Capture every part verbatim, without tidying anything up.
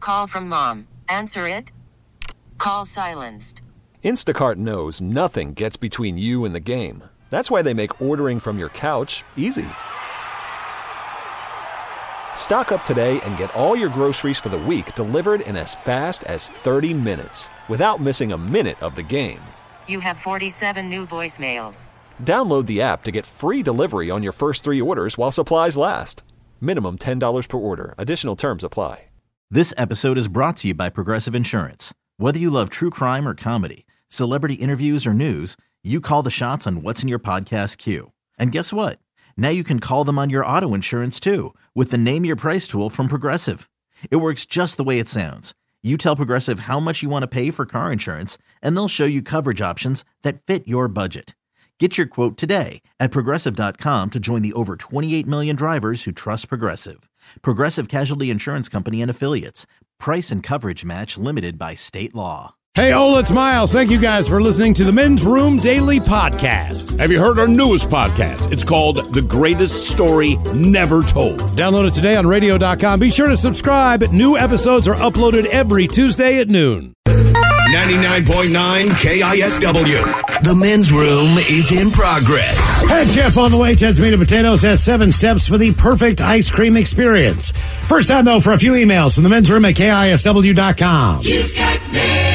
call from mom. Answer it. Call silenced. Instacart knows nothing gets between you and the game. That's why they make ordering from your couch easy. Stock up today and get all your groceries for the week delivered in as fast as thirty minutes without missing a minute of the game. You have forty-seven new voicemails. Download the app to get free delivery on your first three orders while supplies last. Minimum ten dollars per order. Additional terms apply. This episode is brought to you by Progressive Insurance. Whether you love true crime or comedy, celebrity interviews or news, you call the shots on what's in your podcast queue. And guess what? Now you can call them on your auto insurance too with the Name Your Price tool from Progressive. It works just the way it sounds. You tell Progressive how much you want to pay for car insurance, and they'll show you coverage options that fit your budget. Get your quote today at Progressive dot com to join the over twenty-eight million drivers who trust Progressive. Progressive Casualty Insurance Company and Affiliates. Price and coverage match limited by state law. Hey, Ola, it's Miles. Thank you guys for listening to the Men's Room Daily Podcast. Have you heard our newest podcast? It's called The Greatest Story Never Told. Download it today on radio dot com. Be sure to subscribe. New episodes are uploaded every Tuesday at noon. ninety-nine point nine K I S W. The Men's Room is in progress. Head chef on the way. Ted's Meat and Potatoes has seven steps for the perfect ice cream experience. First time, though, for a few emails from the Men's Room at K I S W dot com. You've got mail.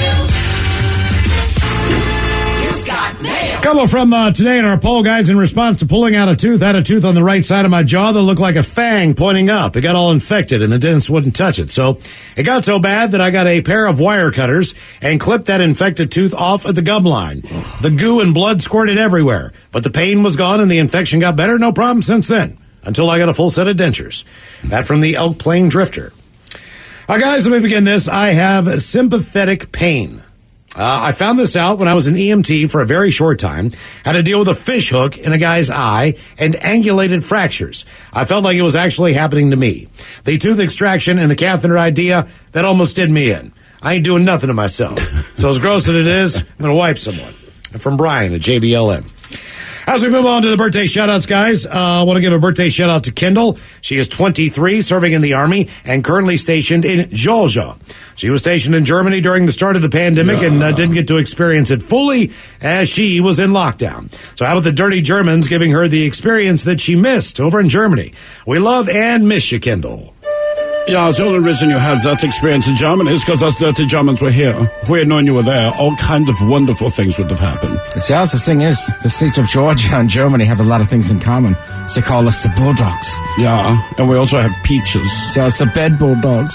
You've got mail. Couple from uh, today in our poll, guys, in response to pulling out a tooth. I had a tooth on the right side of my jaw that looked like a fang pointing up. It got all infected, and the dentist wouldn't touch it. So it got so bad that I got a pair of wire cutters and clipped that infected tooth off at the gum line. The goo and blood squirted everywhere, but the pain was gone and the infection got better. No problem since then, until I got a full set of dentures. That from the Elk Plain Drifter. All right, guys, let me begin this. I have sympathetic pain. Uh, I found this out when I was an E M T for a very short time. Had to deal with a fish hook in a guy's eye and angulated fractures. I felt like it was actually happening to me. The tooth extraction and the catheter idea, that almost did me in. I ain't doing nothing to myself. So as gross as it is, I'm going to wipe someone. From Brian at J B L M. As we move on to the birthday shout-outs, guys, uh, I want to give a birthday shout-out to Kendall. She is twenty-three, serving in the Army, and currently stationed in Georgia. She was stationed in Germany during the start of the pandemic yeah. and uh, didn't get to experience it fully as she was in lockdown. So how about the dirty Germans giving her the experience that she missed over in Germany? We love and miss you, Kendall. Yeah, the only reason you had that experience in Germany is because us dirty Germans were here. If we had known you were there, all kinds of wonderful things would have happened. See, the thing is, the state of Georgia and Germany have a lot of things in common. So they call us the Bulldogs. Yeah, and we also have peaches. So it's the bed Bulldogs.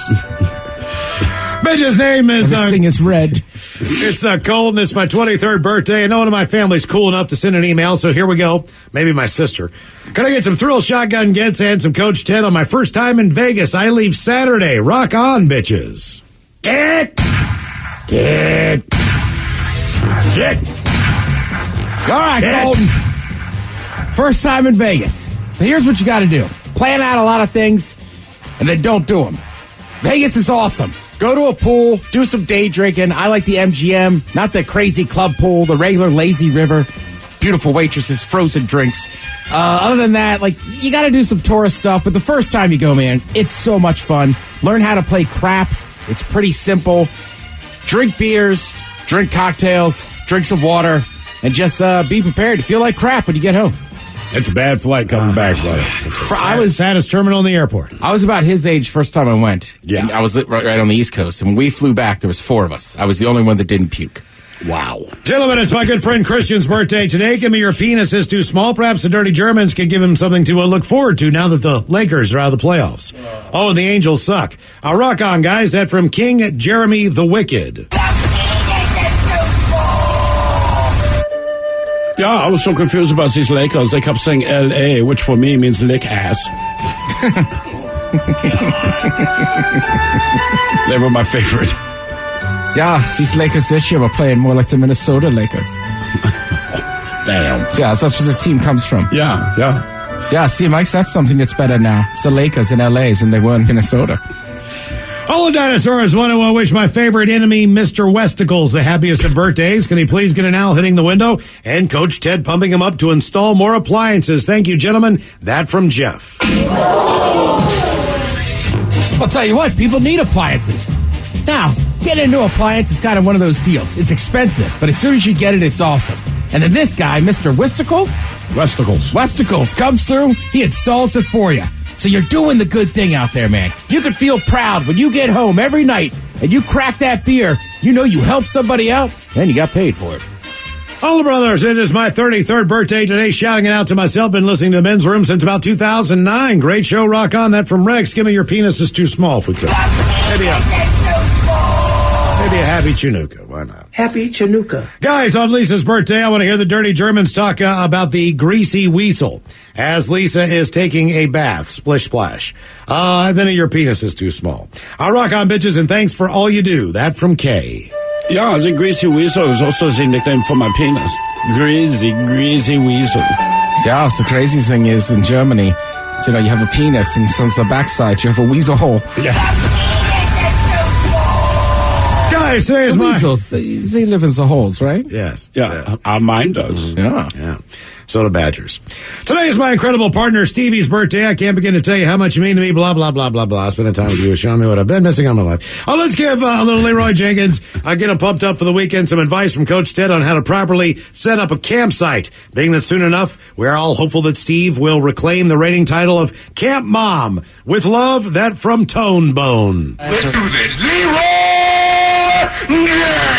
Bitch's name is... Uh, Everything is red. It's uh, cold, and it's my twenty-third birthday, and no one in my family's cool enough to send an email, so here we go. Maybe my sister. Can I get some Thrill Shotgun Gets and some Coach Ted on my first time in Vegas? I leave Saturday. Rock on, bitches. Get! Get! Get! All right, Get. Golden. First time in Vegas. So here's what you got to do. Plan out a lot of things, and then don't do them. Vegas is awesome. Go to a pool, do some day drinking. I like the M G M, not the crazy club pool, the regular lazy river. Beautiful waitresses, frozen drinks. Uh, other than that, like, you got to do some tourist stuff. But the first time you go, man, it's so much fun. Learn how to play craps. It's pretty simple. Drink beers, drink cocktails, drink some water, and just uh, be prepared to feel like crap when you get home. It's a bad flight coming uh, back, brother. I was saddest terminal in the airport. I was about his age first time I went. Yeah. And I was right, right on the East Coast. And when we flew back, there was four of us. I was the only one that didn't puke. Wow. Gentlemen, it's my good friend Christian's birthday today. Give me your penis is too small. Perhaps the dirty Germans can give him something to uh, look forward to now that the Lakers are out of the playoffs. Oh, and the Angels suck. I'll rock on, guys. That from King Jeremy the Wicked. Yeah, I was so confused about these Lakers. They kept saying L A, which for me means lick ass. They were my favorite. Yeah, these Lakers this year were playing more like the Minnesota Lakers. Damn. Yeah, so that's where the team comes from. Yeah, yeah. Yeah, see, Mike, that's something that's better now. It's the Lakers in L A than they were in Minnesota. All the dinosaurs want to uh, wish my favorite enemy, Mister Westicles, the happiest of birthdays. Can he please get an owl hitting the window? And Coach Ted pumping him up to install more appliances. Thank you, gentlemen. That from Jeff. I'll tell you what, people need appliances. Now, getting into appliance is kind of one of those deals. It's expensive, but as soon as you get it, it's awesome. And then this guy, Mister Westicles, Westicles. Westicles comes through, he installs it for you. So you're doing the good thing out there, man. You can feel proud when you get home every night and you crack that beer. You know you helped somebody out, and you got paid for it. All the brothers, it is my thirty-third birthday today. Shouting it out to myself. Been listening to the Men's Room since about two thousand nine. Great show. Rock on. That from Rex. Give me your penis is too small if we could. Maybe a, maybe a happy Chinooka. Why not? Happy Chinooka. Guys, on Lisa's birthday, I want to hear the dirty Germans talk uh, about the greasy weasel as Lisa is taking a bath. Splish splash. Uh, then your penis is too small. I rock on, bitches, and thanks for all you do. That from Kay. Yeah, the greasy weasel is also the nickname for my penis. Greasy, greasy weasel. Yeah, so the crazy thing is in Germany, so, you know, you have a penis, and on the backside, you have a weasel hole. Yeah. Guys, today is So my... weasels, they, they live in the holes, right? Yes. Yeah, yes. our mine does. Yeah. Yeah. So do badgers. Today is my incredible partner, Stevie's birthday. I can't begin to tell you how much you mean to me, blah, blah, blah, blah, blah. Spending time with you, showing me what I've been missing on my life. Oh, let's give uh, a little Leroy Jenkins, uh, get him pumped up for the weekend, some advice from Coach Ted on how to properly set up a campsite. Being that soon enough, we're all hopeful that Steve will reclaim the reigning title of Camp Mom. With love, that from Tone Bone. Let's do this. Leroy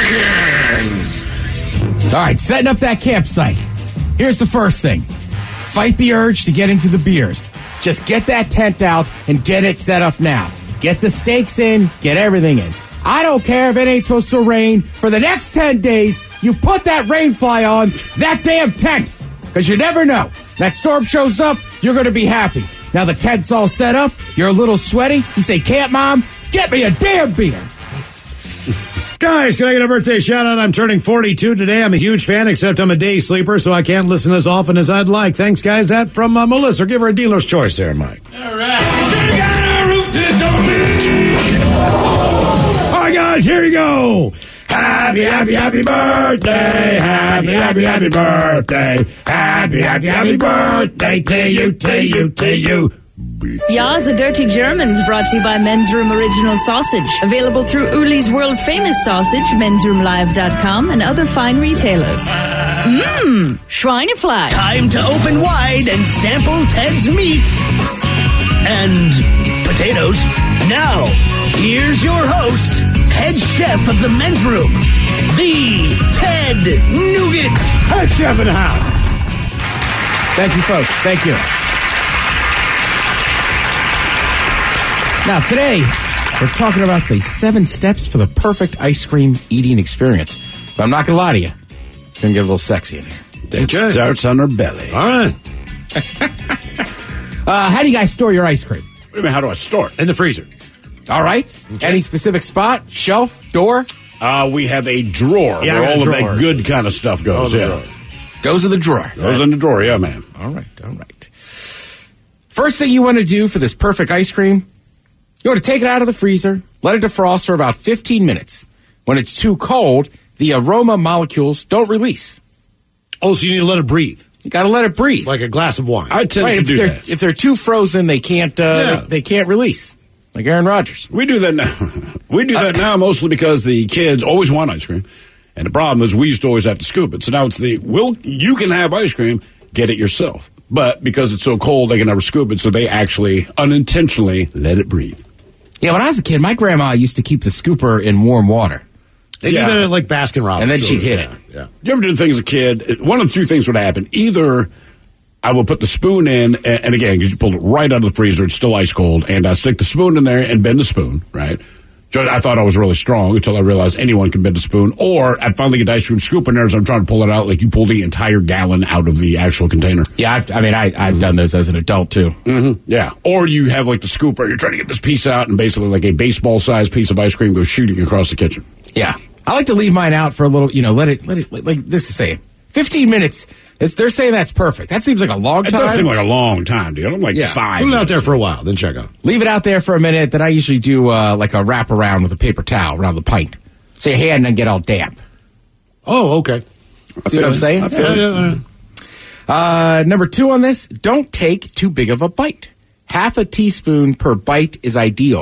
Jenkins. All right, setting up that campsite. Here's the first thing. Fight the urge to get into the beers. Just get that tent out and get it set up now. Get the stakes in, get everything in. I don't care if it ain't supposed to rain. For the next ten days, you put that rain fly on that damn tent. Because you never know. That storm shows up, you're going to be happy. Now the tent's all set up, you're a little sweaty. You say, Camp Mom, get me a damn beer. Guys, can I get a birthday shout out? I'm turning forty-two today. I'm a huge fan, except I'm a day sleeper, so I can't listen as often as I'd like. Thanks, guys. That from uh, Melissa. Give her a dealer's choice there, Mike. All right. She got a roof to All right, guys, here you go. Happy, happy, happy birthday. Happy, happy, happy birthday. Happy, happy, happy birthday to you, to you, to you. Ja, the Dirty Germans, brought to you by Men's Room Original Sausage. Available through Uli's World Famous Sausage, mens room live dot com, and other fine retailers. Mmm, Schweinefleisch. Time to open wide and sample Ted's meat. And potatoes. Now, here's your host, head chef of the Men's Room, the Ted Nugent. Head chef in the house. Thank you, folks. Thank you. Now, today, we're talking about the seven steps for the perfect ice cream eating experience. But I'm not going to lie to you. It's going to get a little sexy in here. It Okay. starts on her belly. All right. Uh, how do you guys store your ice cream? What do you mean, how do I store it? In the freezer. All right. Any specific spot, shelf, door? Uh, we have a drawer Yeah, I where got all a of that drawer. good kind of stuff goes. Oh, the Yeah, drawer. Goes in the drawer. goes in the drawer. Yeah, man. All right, all right. First thing you want to do for this perfect ice cream, you want to take it out of the freezer, let it defrost for about fifteen minutes. When it's too cold, the aroma molecules don't release. Oh, so you need to let it breathe. You got to let it breathe. Like a glass of wine. I tend Right, to if do they're, that. if they're too frozen, they can't. Uh, Yeah. they, they can't release. Like Aaron Rodgers. We do that now. We do that now mostly because the kids always want ice cream. And the problem is we used to always have to scoop it. So now it's the, will you can have ice cream, get it yourself. But because it's so cold, they can never scoop it. So they actually unintentionally let it breathe. Yeah, when I was a kid, my grandma used to keep the scooper in warm water, They Yeah. do that at like Baskin Robbins. and then So, she'd hit yeah, it. Yeah. You ever do the thing as a kid? It- One of the two things would happen. Either I would put the spoon in, and, and again, because you pulled it right out of the freezer, it's still ice cold, and I stick the spoon in there and bend the spoon, right? So I thought I was really strong until I realized anyone can bend a spoon. Or I'd finally get the ice cream scoop in there as I'm trying to pull it out, like you pull the entire gallon out of the actual container. Yeah, I've, I mean, I, I've done those as an adult too. Mm-hmm. Yeah. Or you have like the scooper, you're trying to get this piece out, and basically like a baseball-sized piece of ice cream goes shooting across the kitchen. Yeah, I like to leave mine out for a little. You know, let it, let it, like this is saying, fifteen minutes. It's, they're saying that's perfect. That seems like a long It time. does seem like a long time, dude. I'm like Yeah. five. Put it out minutes. there for a while, then check out. Leave it out there for a minute. Then I usually do uh, like a wrap around with a paper towel around the pint, so your hand doesn't get all damp. Oh, okay. I See what I'm it. saying? I feel Yeah, it. yeah, yeah. Uh, number two on this: don't take too big of a bite. Half a teaspoon per bite is ideal.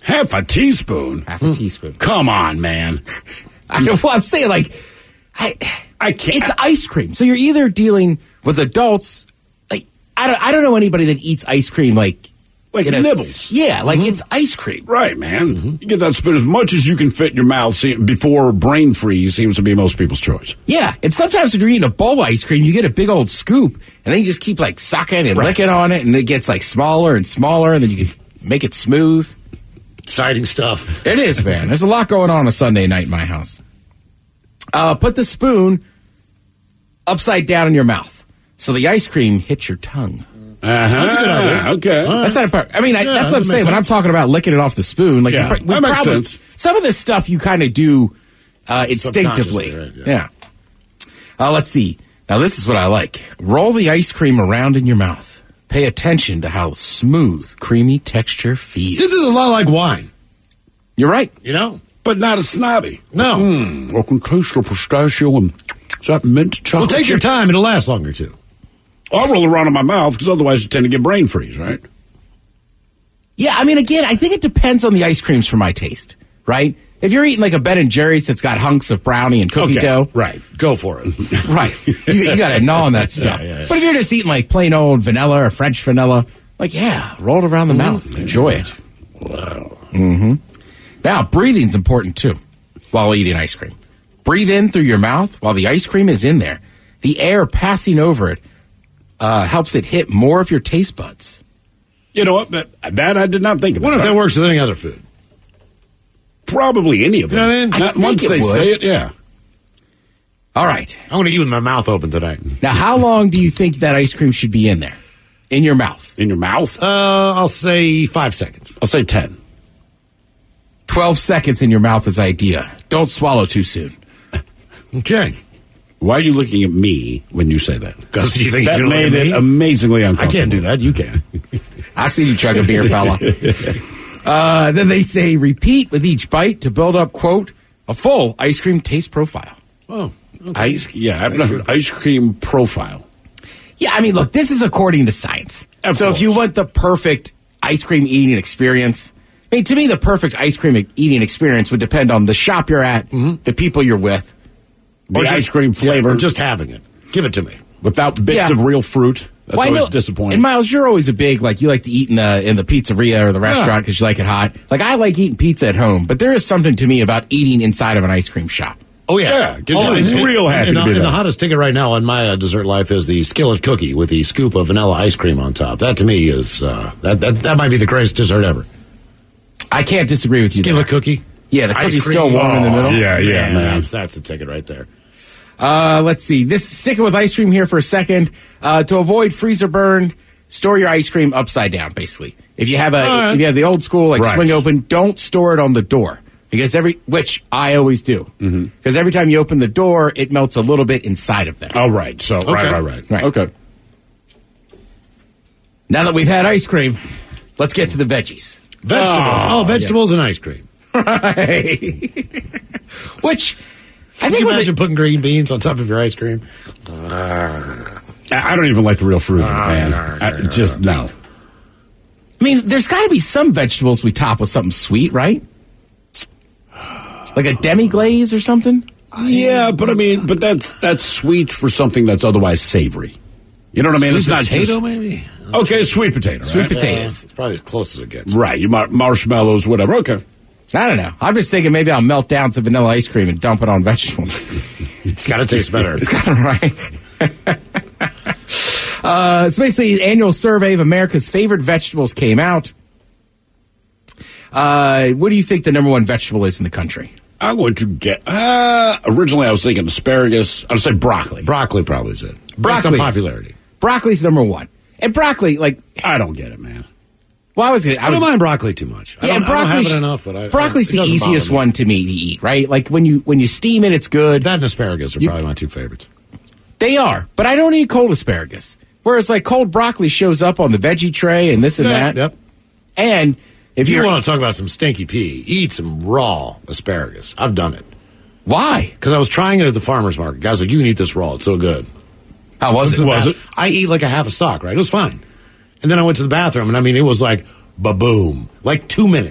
Half a teaspoon? Half a teaspoon. Come on, man. I know what I'm saying. Like, I, I can't. It's ice cream. So you're either dealing with adults. Like, I don't, I don't know anybody that eats ice cream like. Like a, nibbles. Yeah, like mm-hmm. it's ice cream. Right, man. Mm-hmm. You get that spoon as much as you can fit in your mouth see, before brain freeze seems to be most people's choice. Yeah, and sometimes when you're eating a bowl of ice cream, you get a big old scoop, and then you just keep like sucking and right. licking on it, and it gets like smaller and smaller, and then you can make it smooth. Exciting stuff. It is, man. There's a lot going on a Sunday night in my house. Uh, put the spoon upside down in your mouth so the ice cream hits your tongue. Uh-huh. That's a good idea. Okay. Right. That's not a part. I mean, I, yeah, that's what I'm saying. Sense. When I'm talking about licking it off the spoon, like yeah, you, that makes probably, sense. Some of this stuff you kind of do uh, instinctively. Right, yeah. yeah. Uh, let's see. Now, this is what I like. Roll the ice cream around in your mouth. Pay attention to how smooth, creamy texture feels. This is a lot like wine. You're right. You know? But not as snobby. No. Mm, I can taste the pistachio and is that mint chocolate? Well, take your time. It'll last longer, too. I'll roll around in my mouth because otherwise you tend to get brain freeze, right? Yeah, I mean, again, I think it depends on the ice creams for my taste, right? If you're eating like a Ben and Jerry's that's got hunks of brownie and cookie okay, dough. Right, go for it. Right. You, you got to gnaw on that stuff. Yeah, yeah, yeah. But if you're just eating like plain old vanilla or French vanilla, like, yeah, roll it around the mm-hmm. mouth. Enjoy it. Wow. Mm-hmm. Now, breathing's important too while eating ice cream. Breathe in through your mouth while the ice cream is in there. The air passing over it Uh, helps it hit more of your taste buds. You know what? That, that I did not think about. What if that works with any other food? Probably any of them. You know what I mean? Not I once they would. say it, yeah. All right. I'm going to eat with my mouth open tonight. Now, how long do you think that ice cream should be in there? In your mouth? In your mouth? Uh, I'll say five seconds. I'll say ten. Twelve seconds in your mouth is idea. Don't swallow too soon. Okay. Why are you looking at me when you say that? Because you think that it's going to made look it me? amazingly uncomfortable. I can't do that. You can. I've seen you chug a beer, fella. Uh, then they say repeat with each bite to build up, quote, a full ice cream taste profile. Oh, okay. Ice, yeah, I've never, ice cream profile. Yeah, I mean, look, this is according to science. Of so course. if you want the perfect ice cream eating experience, I mean, to me, the perfect ice cream eating experience would depend on the shop you're at, mm-hmm. the people you're with, The or ice just, cream flavor. Yeah, or just having it. Give it to me. Without bits Yeah. of real fruit. That's well, always know, disappointing. And Miles, you're always a big, like, you like to eat in the in the pizzeria or the restaurant because you like it hot. Like, I like eating pizza at home, but there is something to me about eating inside of an ice cream shop. Oh, yeah. Yeah, 'cause oh, it's real happy and, to and, be and there. the hottest ticket right now on my uh, dessert life is the skillet cookie with the scoop of vanilla ice cream on top. That, to me, is, uh, that, that that might be the greatest dessert ever. I can't disagree with you Skillet there. cookie? Yeah, the Ice cookie's cream. still warm in the Oh, middle. yeah, yeah, man. man. That's, that's the ticket right there. Uh, let's see. This sticking with ice cream here for a second. Uh, to avoid freezer burn, store your ice cream upside down. Basically, if you have a right. if you have the old school like Right. swing open, don't store it on the door because every which I always do because Mm-hmm. every time you open the door, it melts a little bit inside of there. Oh, right. So, right, right, right, Right. Okay. Now that we've had ice cream, let's get to the veggies. Vegetables. Oh, vegetables and ice cream. Right. Which I Can think you when imagine they, putting green beans on top of your ice cream? I I don't even like the real fruit, in it, man. I, just, no. I mean, there's got to be some vegetables we top with something sweet, right? Like a demi glaze or something. Yeah, but I mean, but that's that's sweet for something that's otherwise savory. You know what I mean? Sweet it's not potato, just, maybe? Okay, sweet potato. Sweet right? potatoes. It's probably as close as it gets. Right, you mar- marshmallows, whatever. Okay. I don't know. I'm just thinking maybe I'll melt down some vanilla ice cream and dump it on vegetables. It's got to taste better. It's kind of right. uh, so basically, the annual survey of America's favorite vegetables came out. Uh, what do you think the number one vegetable is in the country? I'm going to get. Uh, originally, I was thinking asparagus. I would say broccoli. Broccoli probably is it. Based on Broccoli. popularity. Broccoli's number one. And broccoli, like, I don't get it, man. well, I was going to. I don't mind broccoli too much. I Yeah, don't, and I don't have broccoli's- it enough, but I, broccoli's it the doesn't bother easiest me. one to me to eat, right? Like when you when you steam it, it's good. That and asparagus are You- probably my two favorites. They are, but I don't eat cold asparagus. Whereas like cold broccoli shows up on the veggie tray and this and Yeah, that. yep. And if If you you're want to talk about some stinky pea, eat some raw asparagus. I've done it. why? Because I was trying it at the farmer's market. Guys like, you can eat this raw. It's so good. How was it? Was it? I eat like a half a stalk, right? It was fine. And then I went to the bathroom, and I mean, it was like, ba-boom. Like two minutes.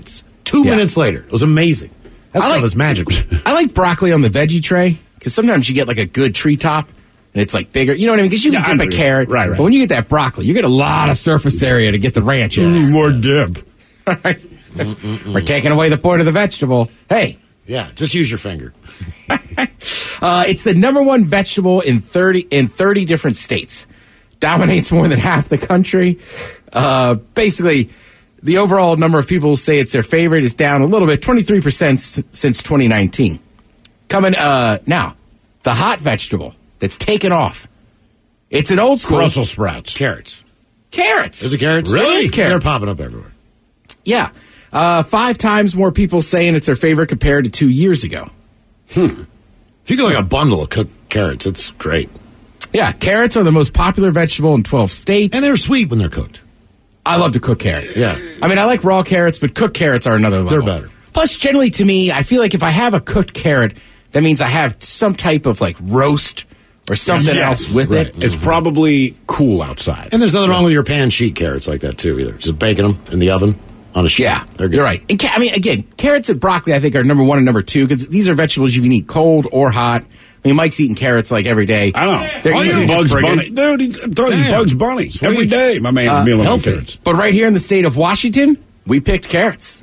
Two Yeah. minutes later. It was amazing. That I stuff like- is magical. I like broccoli on the veggie tray because sometimes you get like a good treetop and it's like bigger. You know what I mean? Because you can Yeah, I dip a agree. carrot. Right, right. But when you get that broccoli, you get a lot of surface area to get the ranch in. More dip. We're taking away the point of the vegetable. Hey, Yeah, just use your finger. uh, it's the number one vegetable in thirty in thirty different states. Dominates more than half the country. Uh, basically, the overall number of people who say it's their favorite is down a little bit, twenty-three percent s- since twenty nineteen. Coming uh, now, the hot vegetable that's taken off. It's an old school. Brussels sprouts. Carrots. Carrots. Is it carrots? It is carrots. They're popping up everywhere. Yeah. Uh, five times more people saying it's their favorite compared to two years ago. If you get like a bundle of cooked carrots, it's great. Yeah, carrots are the most popular vegetable in twelve states. And they're sweet when they're cooked. I love to cook carrots. Yeah. I mean, I like raw carrots, but cooked carrots are another level. They're better. Plus, generally to me, I feel like if I have a cooked carrot, that means I have some type of like roast or something Yes, else with right. it. It's probably cool outside. And there's nothing wrong with your pan sheet carrots like that, too, either. Just baking them in the oven on a sheet. Yeah, They're good. you're right. And ca- I mean, again, carrots and broccoli, I think, are number one and number two because these are vegetables you can eat cold or hot. I mean, Mike's eating carrots like every day. I know. They're Oh, easy yeah, to just Bugs bring in. Bunny. Dude, he's throwing Damn. Bugs Bunny Sweet. every day. My man's Uh, mealing on healthy. carrots. But right here in the state of Washington, we picked carrots.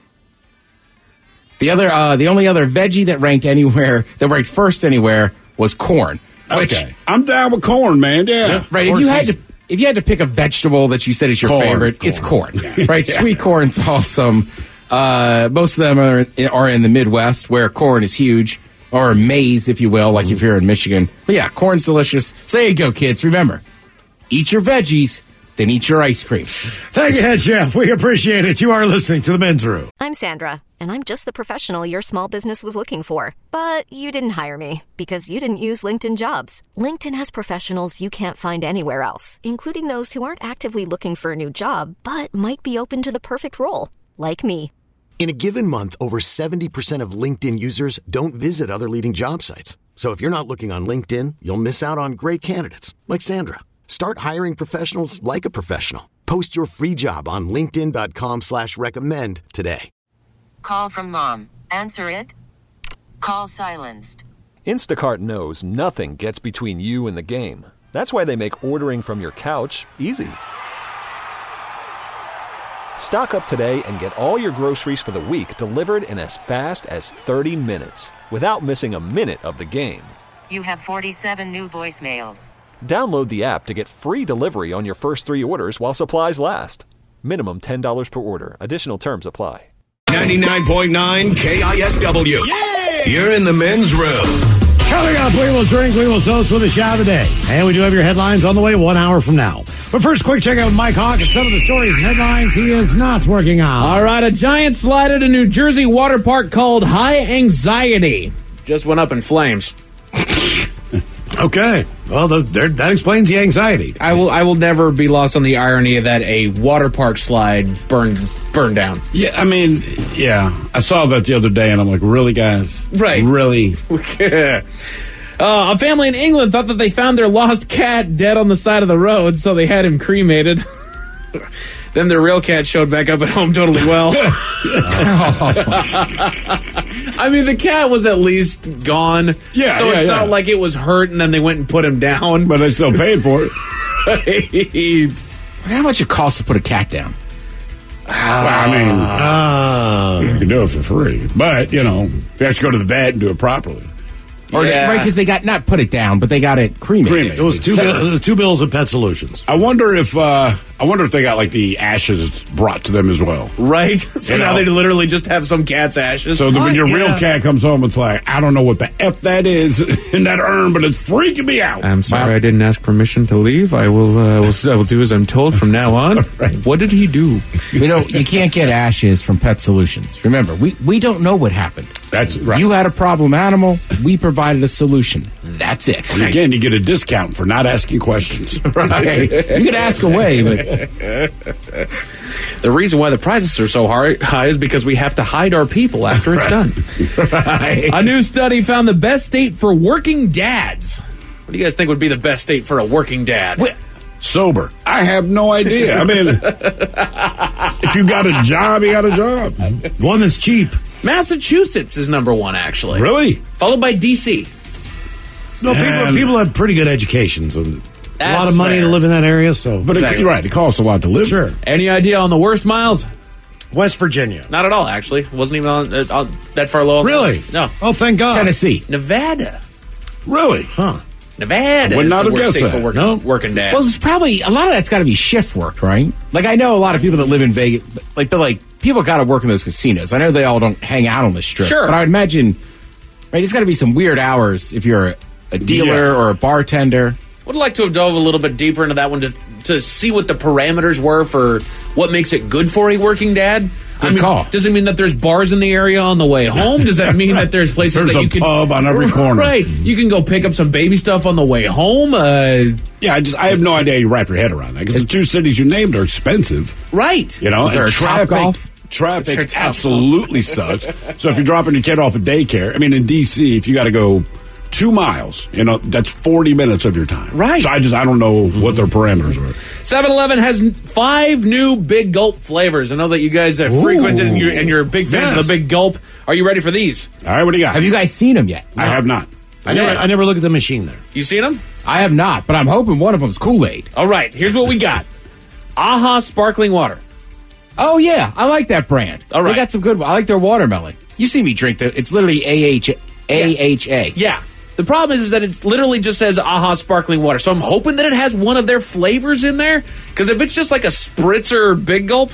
The other, uh, the only other veggie that ranked anywhere, that ranked first anywhere, was corn. Which, Okay. I'm down with corn, man. Yeah. right? If Corn's you had easy. to, if you had to pick a vegetable that you said is your Corn, favorite, corn. it's corn, Yeah. right? Yeah. Sweet corn's awesome. Uh, most of them are are in the Midwest where corn is huge, or maize, if you will, like if you're in Michigan. But yeah, corn's delicious. So there you go, kids. Remember, eat your veggies, then eat your ice cream. Thank you, Head Chef. We appreciate it. You are listening to The Men's Room. I'm Sandra, and I'm just the professional your small business was looking for. But you didn't hire me because you didn't use LinkedIn Jobs. LinkedIn has professionals you can't find anywhere else, including those who aren't actively looking for a new job, but might be open to the perfect role, like me. In a given month, over seventy percent of LinkedIn users don't visit other leading job sites. So if you're not looking on LinkedIn, you'll miss out on great candidates like Sandra. Start hiring professionals like a professional. Post your free job on linkedin dot com slash recommend today. Call from mom. Answer it. Call silenced. Instacart knows nothing gets between you and the game. That's why they make ordering from your couch easy. Stock up today and get all your groceries for the week delivered in as fast as thirty minutes without missing a minute of the game. You have forty-seven new voicemails. Download the app to get free delivery on your first three orders while supplies last. Minimum ten dollars per order. Additional terms apply. ninety-nine point nine K I S W. Yeah! You're in the men's room. Coming up, we will drink, we will toast with a shot of the day. And we do have your headlines on the way one hour from now. But first, quick check out with Mike Hawk and some of the stories and headlines he is not working on. All right, a giant slide at a New Jersey water park called High Anxiety just went up in flames. Okay. Well, the, there, that explains the anxiety. I will I will never be lost on the irony that a water park slide burned burned down. Yeah, I mean, yeah. I saw that the other day, and I'm like, really, guys? Right. Really? uh, a family in England thought that they found their lost cat dead on the side of the road, so they had him cremated. Then their real cat showed back up at home totally well. I mean, the cat was at least gone. Yeah, So yeah, it's yeah. not like it was hurt and then they went and put him down. But they still paid for it. How much it costs to put a cat down? Well, I mean, you can do it for free. But, you know, if you have to go to the vet and do it properly. Or they, Yeah. right, because they got not put it down, but they got it cremated. Cremated. It was two, bill, two bills of Pet Solutions. I wonder if uh, I wonder if they got like the ashes brought to them as well. Right? So You now know. they literally just have some cat's ashes. So that when your Yeah. real cat comes home, it's like, I don't know what the F that is in that urn, but it's freaking me out. I'm sorry, I didn't ask permission to leave. I will, uh, will, I will do as I'm told from now on. What did he do? You know, you can't get ashes from Pet Solutions. Remember, we, we don't know what happened. That's right. You had a problem animal, we provided a solution. That's it. And again, you get a discount for not asking questions. Right. You can ask away, but The reason why the prices are so high, high is because we have to hide our people after it's done. right. A new study found the best state for working dads. What do you guys think would be the best state for a working dad? Wait, sober? I have no idea. I mean, if you got a job, you got a job. One that's cheap. Massachusetts is number one, actually. Really? Followed by D C. No, people, And- people have pretty good education, so a lot That's of money fair. to live in that area. So, But Exactly. it, you're right, it costs a lot to live. sure, Any idea on the worst, Miles? West Virginia. Not at all, actually. Wasn't even on, uh, on that far low. on the Really? list. No. Oh, thank God. Tennessee. Nevada. Really? Huh? Nevada Would is not the have worst guessed state that. for working, No. working dads. Well, it's probably a lot of that's got to be shift work, right? Like I know a lot of people that live in Vegas, like but like people got to work in those casinos. I know they all don't hang out on the strip, Sure. but I would imagine, right? It's got to be some weird hours if you're a, a dealer Yeah. or a bartender. Would like to have dove a little bit deeper into that one to to see what the parameters were for what makes it good for a working dad. Good I mean, call. does it mean that there's bars in the area on the way home? Does that mean that there's places There's that a you can pub on every corner. Right, you can go pick up some baby stuff on the way home. Uh, Yeah, I just I have no idea how you wrap your head around that because the two cities you named are expensive. right, You know, Is there and a Topgolf? traffic. Is there a Traffic Topgolf? absolutely sucks. So if you're dropping your kid off at daycare, I mean, in D C, if you got to go two miles, you know, that's forty minutes of your time. Right. So I just I don't know what their parameters were. seven eleven has five new Big Gulp flavors. I know that you guys have frequented and you're, and you're big fans Yes. of the Big Gulp. Are you ready for these? All right, what do you got? Have you guys seen them yet? I have not. I never, I never look at the machine there. You seen them? I have not, but I'm hoping one of them's Kool-Aid. All right, here's what we got. Aha sparkling water. Oh yeah, I like that brand. All right. They got some good. I like their watermelon. You see me drink the. It's literally A H A H A. Yeah. The problem is, is that it literally just says Aha sparkling water. So I'm hoping that it has one of their flavors in there. Because if it's just like a spritzer Big Gulp.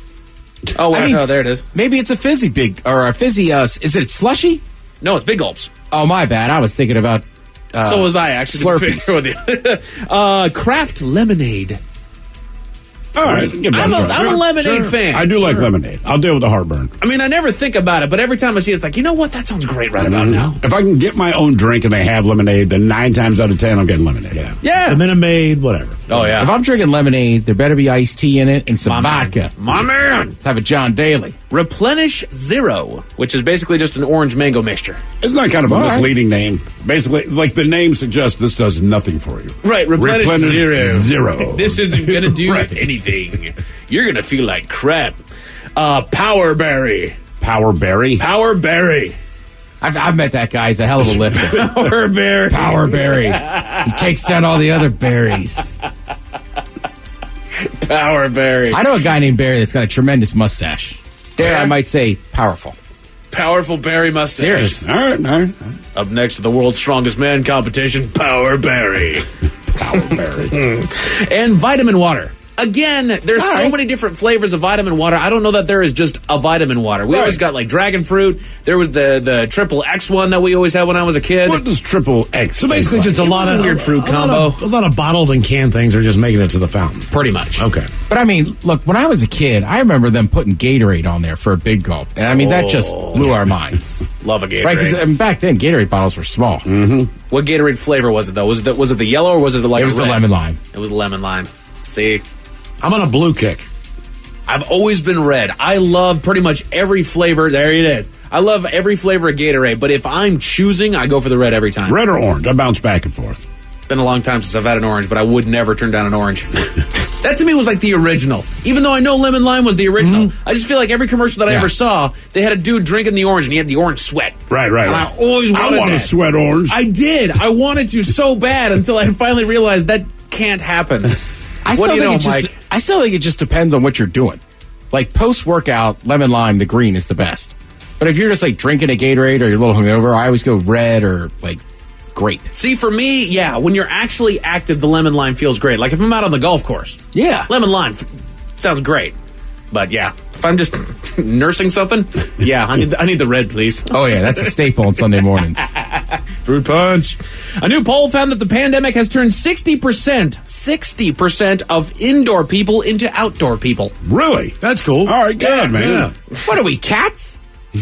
Oh, wait, I mean, oh, there it is. Maybe it's a fizzy big or a fizzy. Uh, is it slushy? No, it's Big Gulps. Oh my bad. I was thinking about. Uh, so was I, actually. to be Slurpees. fair with you. uh, Kraft lemonade. All right. give that I'm a, try. I'm a Sure, lemonade sure. fan. I do like lemonade. I'll deal with the heartburn. I mean, I never think about it, but every time I see it, it's like, you know what? That sounds great right about now. If I can get my own drink and they have lemonade, then nine times out of ten, I'm getting lemonade. Yeah. Yeah. The Minute Maid, whatever. Oh, yeah. If I'm drinking lemonade, there better be iced tea in it and some My man. vodka. My man. Let's have a John Daly. Replenish Zero, which is basically just an orange mango mixture. Isn't that kind of a All right. misleading name? Basically, like the name suggests, this does nothing for you. Right, Replenish, Zero. Zero. This isn't going to do Right. anything. You're going to feel like crap. Uh, Power Berry. Power Berry. Power Berry. I've, I've met that guy. He's a hell of a lifter. Power Berry. Power berry. He takes down all the other berries. Power Berry. I know a guy named Barry that's got a tremendous mustache. Dare Yeah? I might say powerful. Powerful Berry mustache. Serious. All right, all right. Up next to the world's strongest man competition, Power Berry. Power Berry. And vitamin water. Again, there's All so right. many different flavors of vitamin water. I don't know that there is just a vitamin water. We Right. always got like dragon fruit. There was the the triple X one that we always had when I was a kid. What does triple X? So basically, taste just a like? lot a of weird fruit a lot combo. of- a lot of bottled and canned things are just making it to the fountain. Pretty much. Okay. But I mean, look, when I was a kid, I remember them putting Gatorade on there for a big gulp. And I mean, that just blew our minds. Love a Gatorade. Right? Because back then, Gatorade bottles were small. What Gatorade flavor was it though? Was it the, was it the yellow or was it like It was a the red? lemon lime. It was lemon lime. See, I'm on a blue kick. I've always been red. I love pretty much every flavor. There it is. I love every flavor of Gatorade, but if I'm choosing, I go for the red every time. Red or orange? I bounce back and forth. Been a long time since I've had an orange, but I would never turn down an orange. That to me was like the original. Even though I know lemon lime was the original, I just feel like every commercial that I Yeah. ever saw, they had a dude drinking the orange and he had the orange sweat. Right, right. And right. I always wanted I want that. to sweat orange. I did. I wanted to so bad until I finally realized that can't happen. I What still do you think know, it just, Mike? I still think it just depends on what you're doing. Like post workout, lemon lime, the green is the best. But if you're just like drinking a Gatorade or you're a little hungover, I always go red or like grape. See, for me, yeah, when you're actually active, the lemon lime feels great. Like if I'm out on the golf course, Yeah. lemon lime f- sounds great. But yeah, if I'm just nursing something, yeah, I need the, I need the red, please. Oh yeah, that's a staple on Sunday mornings. Fruit punch. A new poll found that the pandemic has turned sixty percent, sixty percent of indoor people into outdoor people. Really? That's cool. All right, good, man. What are we, cats?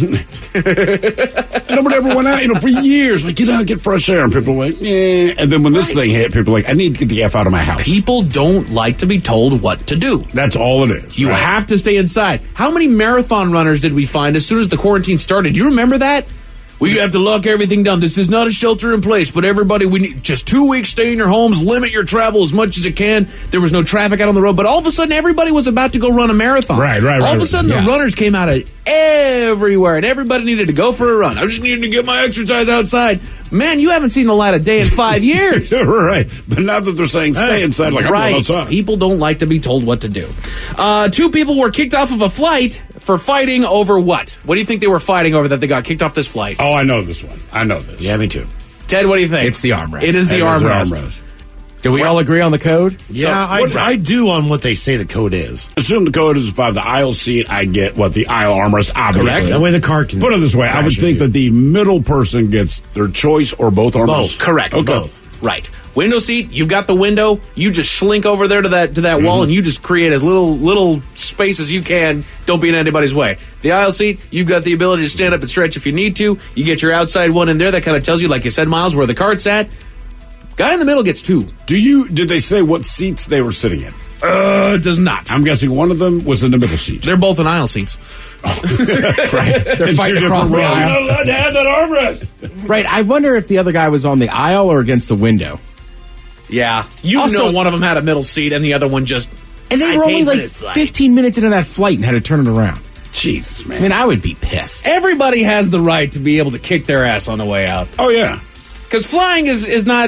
And nobody ever went out, you know, for years. Like, get out, get fresh air. And people were like, yeah. And then when this thing hit, people were like, I need to get the F out of my house. People don't like to be told what to do. That's all it is. You right? have to stay inside. How many marathon runners did we find as soon as the quarantine started? Do you remember that? We have to lock everything down. This is not a shelter in place, but everybody, we need just two weeks. Stay in your homes. Limit your travel as much as you can. There was no traffic out on the road, but all of a sudden, everybody was about to go run a marathon. Right, right, right. All of a sudden, yeah. the runners came out of everywhere, and everybody needed to go for a run. I just needed to get my exercise outside. Man, you haven't seen the light of day in five years. Right. But now that they're saying stay hey, inside, like, I'm right. going outside. People don't like to be told what to do. Uh, two people were kicked off of a flight for fighting over what? What do you think they were fighting over that they got kicked off this flight? Oh, I know this one. I know this. Yeah, me too. Ted, what do you think? It's the armrest. It is the it armrest. Is the armrest. Do we all agree on the code? Yeah, so, I, I do on what they say the code is. Assume the code is five. The aisle seat, I get what the aisle armrest, obviously. Correct. That way the car can... Put it this way, I would think that the middle person gets their choice or both armrests. Both. Correct. Okay. Both. Right. Window seat, you've got the window, you just slink over there to that to that Mm-hmm. wall and you just create as little little space as you can. Don't be in anybody's way. The aisle seat, you've got the ability to stand up and stretch if you need to. You get your outside one in there that kind of tells you, like you said, Miles, where the cart's at. Guy in the middle gets two. Do you, did they say what seats they were sitting in? Uh, does not. I'm guessing one of them was in the middle seat. They're both in aisle seats. Right. They're fighting across the aisle. You're not allowed to have that armrest. Right. I wonder if the other guy was on the aisle or against the window. Yeah. You Also- know one of them had a middle seat and the other one just... And they I were paid only for like this flight. fifteen minutes into that flight and had to turn it around. Jesus, man. I mean, I would be pissed. Everybody has the right to be able to kick their ass on the way out. Oh, yeah. Because flying is, is not...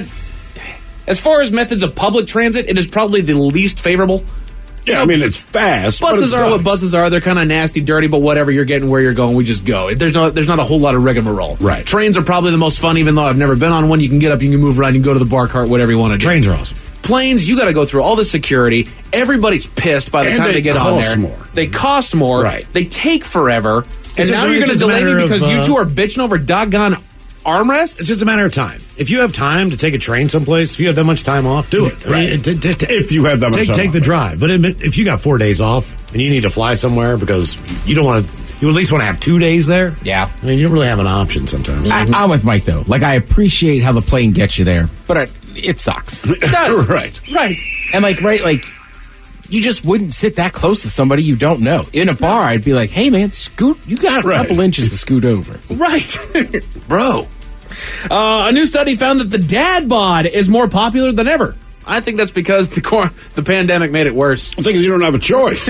As far as methods of public transit, it is probably the least favorable. Yeah, I mean, it's fast. Buses but it are what sucks. buses are. They're kind of nasty, dirty, but whatever. You're getting where you're going. We just go. There's no, there's not a whole lot of rigmarole. Right. Trains are probably the most fun, even though I've never been on one. You can get up, you can move around, you can go to the bar cart, whatever you want to do. Trains are awesome. Planes, you got to go through all the security. Everybody's pissed by the And time they they get on cost there. more. They cost more. Right. They take forever. And just- now you're it's going to just a delay me matter of, because you uh, two are bitching over doggone armrests? It's just a matter of time. If you have time to take a train someplace, if you have that much time off, do it. Right. I mean, t- t- t- If you have that much take, time Take off, the right. drive. But admit, if you got four days off and you need to fly somewhere because you don't want to, you at least want to have two days there. Yeah. I mean, you don't really have an option sometimes. I, I'm with Mike, though. Like, I appreciate how the plane gets you there, but it, it sucks. It does. Right. Right. And, like, right, like, you just wouldn't sit that close to somebody you don't know. In a bar, I'd be like, hey, man, scoot. You got a Right. couple inches to scoot over. Right. Bro. Uh, a new study found that the dad bod is more popular than ever. I think that's because the cor- the pandemic made it worse. I think you don't have a choice.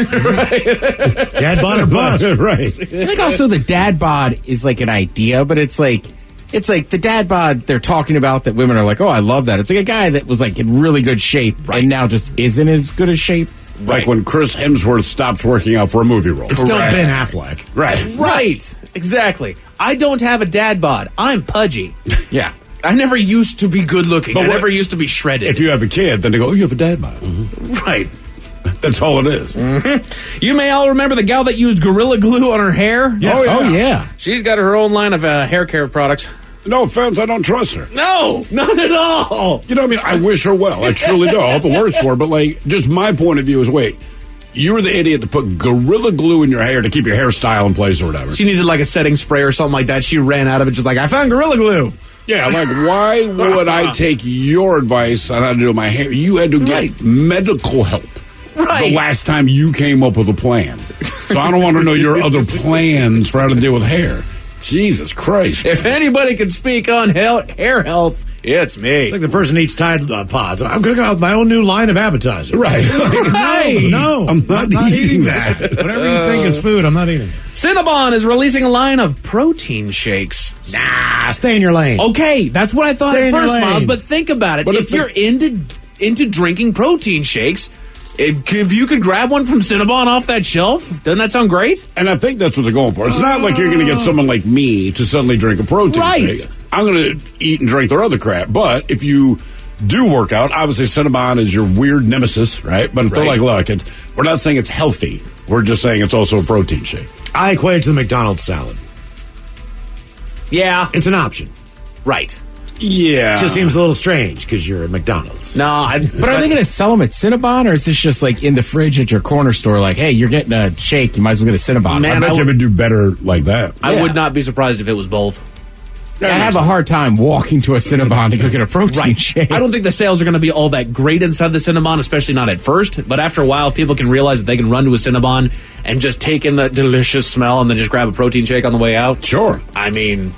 Dad bod or bust. Right. I think also the dad bod is like an idea, but it's like it's like the dad bod they're talking about that women are like, oh, I love that. It's like a guy that was like in really good shape and now just isn't as good a shape. Like Right. when Chris Hemsworth stops working out for a movie role. It's still Correct. Ben Affleck. Right. Right. Exactly. I don't have a dad bod. I'm pudgy. Yeah. I never used to be good looking. But I what- never used to be shredded. If you have a kid, then they go, oh, you have a dad bod. right. That's all it is. You may all remember the gal that used Gorilla Glue on her hair. Yes. Oh, yeah. She's got her own line of uh, hair care products. No offense, I don't trust her. No, not at all. You know what I mean? I wish her well. I truly do. I hope it works for her. But, like, just my point of view is, wait, you were the idiot to put Gorilla Glue in your hair to keep your hairstyle in place or whatever. She needed like a setting spray or something like that. She ran out of it just like, I found Gorilla Glue. Yeah, like, why would I take your advice on how to do my hair? You had to get Right. medical help Right. the last time you came up with a plan. So I don't want to know your other plans for how to deal with hair. Jesus Christ. If anybody can speak on health, hair health, it's me. It's like the person eats Tide uh, Pods. I'm going to go out with my own new line of appetizers. Right. Right. No, I'm not eating that. Whatever you think is food, I'm not eating. Cinnabon is releasing a line of protein shakes. Nah, stay in your lane. Okay, that's what I thought Stay at in your first, lane. Miles. But think about it. But if if the- you're into into drinking protein shakes, if, if you could grab one from Cinnabon off that shelf, doesn't that sound great? And I think that's what they're going for. It's not like you're going to get someone like me to suddenly drink a protein Right. shake. I'm going to eat and drink their other crap. But if you do work out, obviously Cinnabon is your weird nemesis, right? But if they're Right. like, look, it's, we're not saying it's healthy. We're just saying it's also a protein shake. I equate it to the McDonald's salad. Yeah, It's an option. right. Yeah. It just seems a little strange because you're at McDonald's. No, I, But are they going to sell them at Cinnabon, or is this just like in the fridge at your corner store? Like, hey, you're getting a shake, you might as well get a Cinnabon. Man, I bet I you would- would do better like that. I Yeah. would not be surprised if it was both. I'd have a hard time walking to a Cinnabon to go get a protein Right. shake. I don't think the sales are going to be all that great inside the Cinnabon, especially not at first. But after a while, people can realize that they can run to a Cinnabon and just take in that delicious smell and then just grab a protein shake on the way out. Sure. I mean,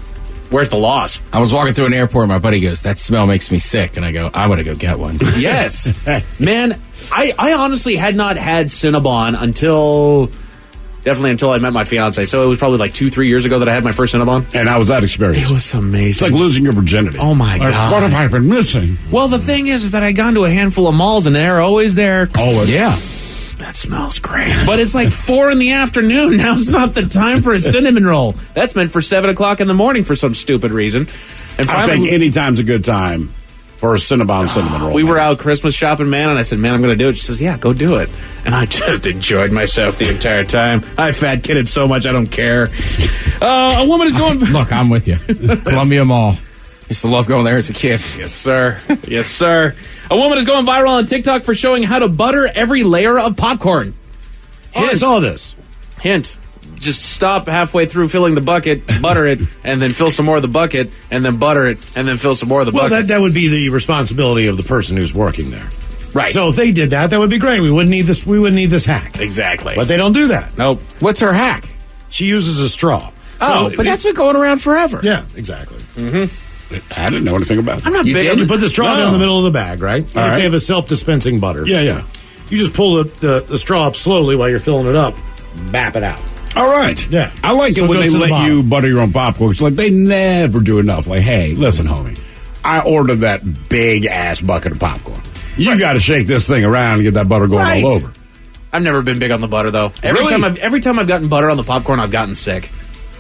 Where's the loss? I was walking through an airport. My buddy goes, "That smell makes me sick," and I go, "I'm gonna go get one." Yes, man. I, I honestly had not had Cinnabon until definitely until I met my fiance. So it was probably like two, three years ago that I had my first Cinnabon. And how was that experience? It was amazing. It's like losing your virginity. Oh my Like, god! what have I been missing? Well, the thing is, is that I got into a handful of malls and they're always there. Always. Yeah. That smells great. But it's like four in the afternoon. Now's not the time for a cinnamon roll. That's meant for seven o'clock in the morning for some stupid reason. And I finally, think any time's a good time for a Cinnabon cinnamon roll. we were out Christmas shopping, man, and I said, man, I'm going to do it. She says, yeah, go do it. And I just enjoyed myself the entire time. I fat kidded so much, I don't care. Uh, a woman is going... Look, I'm with you. Columbia Mall. Used to love going there as a kid. Yes, sir. Yes, sir. A woman is going viral on TikTok for showing how to butter every layer of popcorn. Oh, I saw this. Hint. Just stop halfway through filling the bucket, butter it, and then fill some more of the bucket, and then butter it, and then fill some more of the Well, bucket. that, that would be the responsibility of the person who's working there. Right. So if they did that, that would be great. We wouldn't need this. We wouldn't need this hack. Exactly. But they don't do that. Nope. What's her hack? She uses a straw. Oh, So but it- that's been going around forever. yeah, exactly. I didn't know anything about it. I'm not You, big did, on you put the straw No. down the middle of the bag, right? And if right. they have a self-dispensing butter. Yeah, yeah. You just pull the, the, the straw up slowly while you're filling it up, bap it out. All right. Yeah. I like So it when go they to the let bottom. you butter your own popcorn. It's like they never do enough. Like, hey, listen, homie, I ordered that big ass bucket of popcorn. You got to shake this thing around and get that butter going Right. all over. I've never been big on the butter, though. Every Really? time I've every time I've gotten butter on the popcorn, I've gotten sick.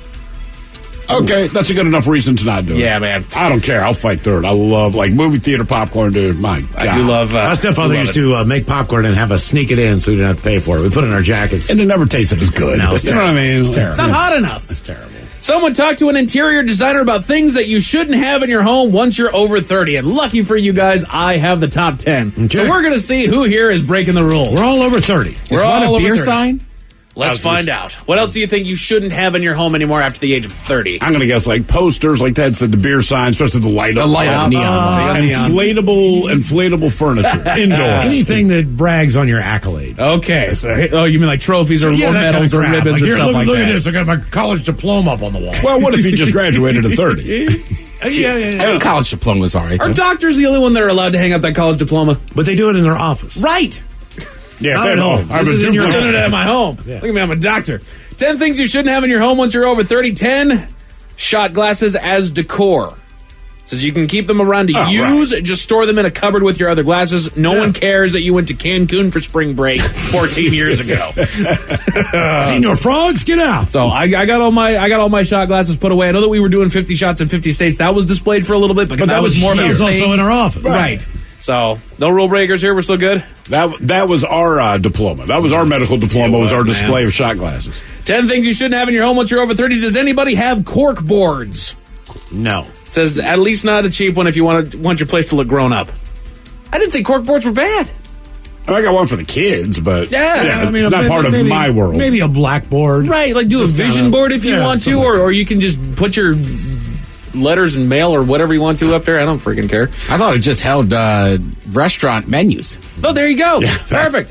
Okay, that's a good enough reason to not do it. Yeah, man. I don't care. I'll fight through it. I love like movie theater popcorn, dude. My God. I do love. Uh, My stepfather love used it. to uh, make popcorn and have us sneak it in so we didn't have to pay for it. We put it in our jackets. And it never tasted as good. No, it's you know what I mean? It's terrible. It's not hot enough. It's terrible. Someone talked to an interior designer about things that you shouldn't have in your home once you're over thirty. And lucky for you guys, I have the top ten. Okay. So we're going to see who here is breaking the rules. We're all over thirty. We're Is one all a over beer thirty. sign? Let's find out. What else do you think you shouldn't have in your home anymore after the age of thirty? I'm going to guess like posters, like Ted said, the beer sign, especially the light The up. light up neon Uh, one. neon. Inflatable, inflatable furniture indoors. Anything that brags on your accolades. Okay, so oh, you mean like trophies or, Yeah, or that kind medals of or crap. ribbons Like, or here, stuff look, like look that? at this. I got my college diploma up on the wall. Well, what if you just graduated at thirty? yeah, yeah, I yeah. think college diploma's all right. Are though. doctors the only one that are allowed to hang up that college diploma? But they do it in their office. Right. Yeah, Not if at they home. don't, I This have is a in your I'm duplicate. doing it at my home. Yeah. Look at me, I'm a doctor. Ten things you shouldn't have in your home once you're over thirty. Ten shot glasses as decor. Says you can keep them around to Oh, use, just store them in a cupboard with your other glasses. No Yeah. one cares that you went to Cancun for spring break fourteen years ago. Senior frogs, get out. So I, I got all my I got all my shot glasses put away. I know that we were doing fifty shots in fifty states. That was displayed for a little bit, but, But that, that was was more of That a was thing. also in our office. Right. So no rule breakers here. We're still good. That that was our uh, diploma. That was our medical diploma. It was, was, our man. display of shot glasses. Ten things you shouldn't have in your home once you're over thirty. Does anybody have cork boards? No. Says at least not a cheap one if you want to, want your place to look grown up. I didn't think cork boards were bad. I, mean, I got one for the kids, but Yeah, I mean, it's not maybe- part of maybe- my world. Maybe a blackboard. Right, like do a Just vision kinda- board if you yeah, want to, something or, like or you can just put your letters and mail or whatever you want to up there. I don't freaking care. I thought it just held uh, restaurant menus. Oh, there you go. Perfect.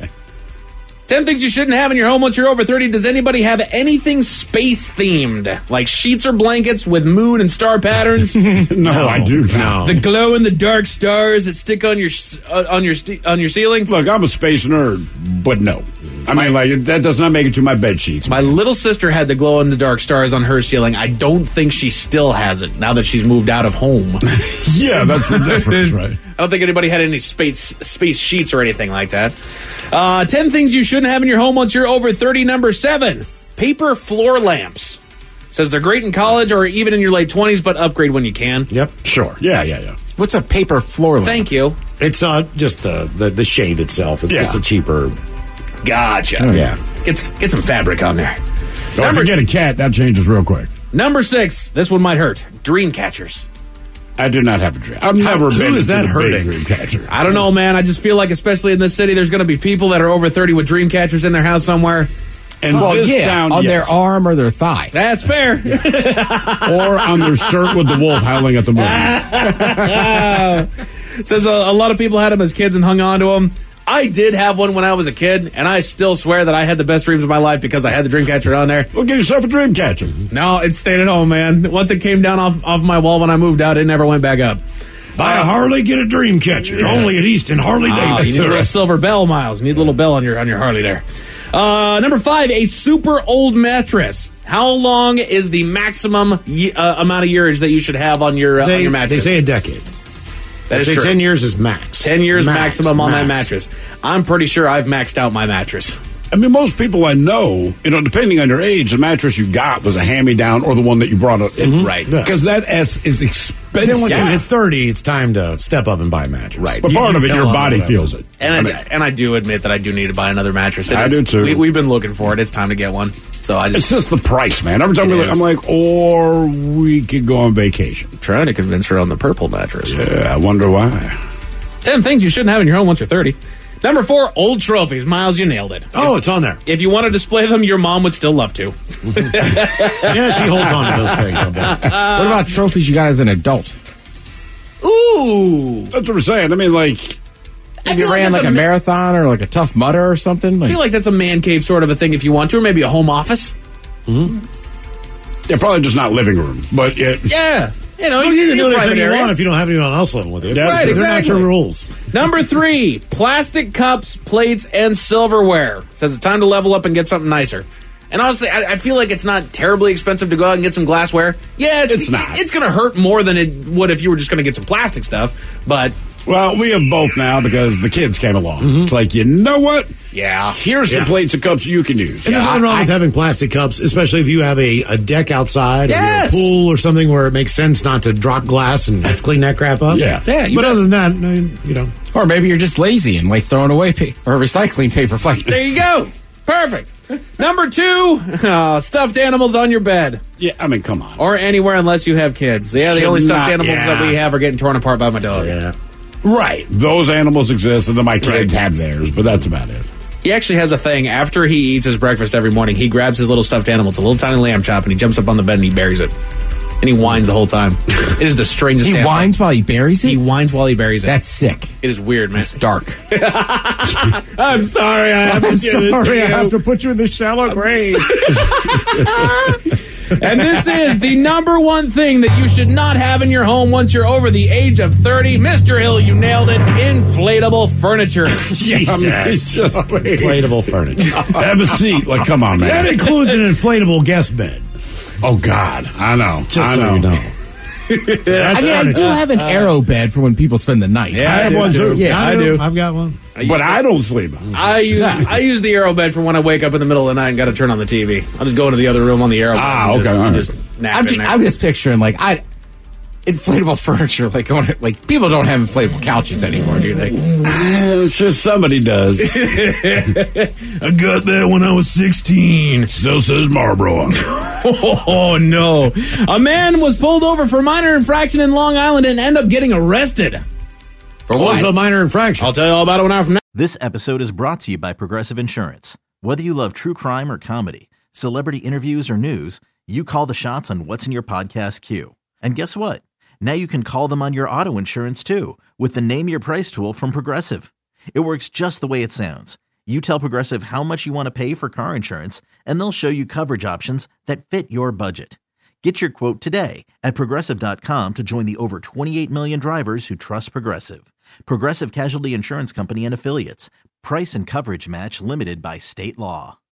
Ten things you shouldn't have in your home once you're over thirty. Does anybody have anything space themed? Like sheets or blankets with moon and star patterns? no, I do not. The glow in the dark stars that stick on your s- uh, on your st- on your ceiling? Look, I'm a space nerd, but no. I mean, like, that does not make it to my bed sheets. My little sister had the glow in the dark stars on her ceiling. I don't think she still has it now that she's moved out of home. Yeah, that's the difference, right? I don't think anybody had any space space sheets or anything like that. Uh, ten things you shouldn't have in your home once you're over thirty. Number seven, paper floor lamps. Says they're great in college or even in your late twenties, but upgrade when you can. Yep. Sure. Yeah, yeah, yeah. What's a paper floor lamp? Thank you. It's uh, just the, the, the shade itself. It's Yeah. just a cheaper. Gotcha. Yeah. Get, s- get some fabric on there. Don't Number- forget a cat. That changes real quick. Number six, this one might hurt. Dream catchers. I do not have a dream. I've never who been is into that the hurting? big dream catcher. I don't know, man. I just feel like, especially in this city, there's going to be people that are over thirty with dream catchers in their house somewhere. And Well, this yeah, town, on yes. their arm or their thigh. That's fair. or on their shirt with the wolf howling at the moon. Says a, a lot of people had them as kids and hung on to them. I did have one when I was a kid, and I still swear that I had the best dreams of my life because I had the Dreamcatcher on there. Well, get yourself a Dreamcatcher. No, it stayed at home, man. Once it came down off, off my wall when I moved out, it never went back up. Buy a Harley, get a Dreamcatcher. Yeah. Only at Easton Harley Oh, Davidson. you need a little silver bell, Miles. You need a little bell on your on your Harley there. Uh, number five, a super old mattress. How long is the maximum ye- uh, amount of years that you should have on your uh, they, on your mattress? They say a decade. That they is say true. ten years is max. Ten years max, maximum on max. that mattress. I'm pretty sure I've maxed out my mattress. I mean, most people I know, you know, depending on your age, the mattress you got was a hand-me-down or the one that you brought up. Mm-hmm. Right. Because that S is expensive. Then once yeah. you hit thirty, it's time to step up and buy a mattress. Right. But part you, of you it, your fell body out feels of it. And I, I mean, and I do admit that I do need to buy another mattress. It I is- do too. We, we've been looking for it. It's time to get one. So I just It's just the price, man. Every time It we look, is. I'm like, or we could go on vacation. trying to convince her on the purple mattress. Yeah, I wonder why. Ten things you shouldn't have in your home once you're thirty. Number four, old trophies. Miles, you nailed it. Oh, it's on there. If you want to display them, your mom would still love to. Yeah, she holds on to those things. I'll bet. What about trophies you got as an adult? Ooh. That's what we're saying. I mean, like, If you feel like ran that's like a a- marathon or like a Tough Mudder or something? I Like, feel like that's a man cave sort of a thing if you want to, or maybe a home office. yeah, probably just not living room, but it, Yeah. You know, Well, you can do private anything you area. want if you don't have anyone else living with you. That's Right, true. They're not exactly. your rules. Number three, plastic cups, plates, and silverware. Says it's time to level up and get something nicer. And honestly, I, I feel like it's not terribly expensive to go out and get some glassware. Yeah, it's, It's not. It's going to hurt more than it would if you were just going to get some plastic stuff. But well, we have both now because the kids came along. It's like, you know what? yeah, Here's Yeah. the plates and cups you can use. And there's nothing wrong with having plastic cups, especially if you have a, a deck outside Yes. or a pool or something where it makes sense not to drop glass and have to clean that crap up. Yeah. Yeah, you But bet. other than that, no, you know. or maybe you're just lazy and like throwing away pa- or recycling paper plates. there you go. Perfect. Number two, uh, stuffed animals on your bed Yeah, I mean, come on. or anywhere unless you have kids. Yeah, the Should only stuffed not- animals yeah. that we have are getting torn apart by my dog. Yeah. Right. Those animals exist, and then my kids Right. have theirs, but that's about it. He actually has a thing. After he eats his breakfast every morning, he grabs his little stuffed animal. It's a little tiny lamb chop, and he jumps up on the bed and he buries it. And he whines the whole time. It is the strangest He animal. whines while he buries it? He whines while he buries it. That's sick. It is weird, man. It's dark. I'm sorry I have to I'm do this to sorry, I you. have to put you in the shallow grave. And this is the number one thing that you should not have in your home once you're over the age of thirty. Mister Hill, you nailed it. Inflatable furniture. I mean, it's just like, Inflatable furniture. have a seat. Like, come on, That man. includes an inflatable guest bed. Oh, God. I know. Just I so know. you know. I mean, I do have an arrow bed for when people spend the night. Yeah, I have do one, too. Yeah, I do. I've got one. But I don't sleep. I use I use the arrow bed for when I wake up in the middle of the night and got to turn on the T V. I'll just go into the other room on the arrow bed. Ah, and okay, just, all right. just nap I'm, in ju- there. I'm just picturing like I inflatable furniture. Like going like people don't have inflatable couches anymore, do they? I'm sure somebody does. I got that when I was sixteen. Still says Marlboro on it. Oh, no. A man was pulled over for minor infraction in Long Island and ended up getting arrested. For What was what? a minor infraction? I'll tell you all about it one hour from now. This episode is brought to you by Progressive Insurance. Whether you love true crime or comedy, celebrity interviews or news, you call the shots on what's in your podcast queue. And guess what? Now you can call them on your auto insurance too with the Name Your Price tool from Progressive. It works just the way it sounds. You tell Progressive how much you want to pay for car insurance, and they'll show you coverage options that fit your budget. Get your quote today at Progressive dot com to join the over twenty-eight million drivers who trust Progressive. Progressive Casualty Insurance Company and Affiliates. Price and coverage match limited by state law.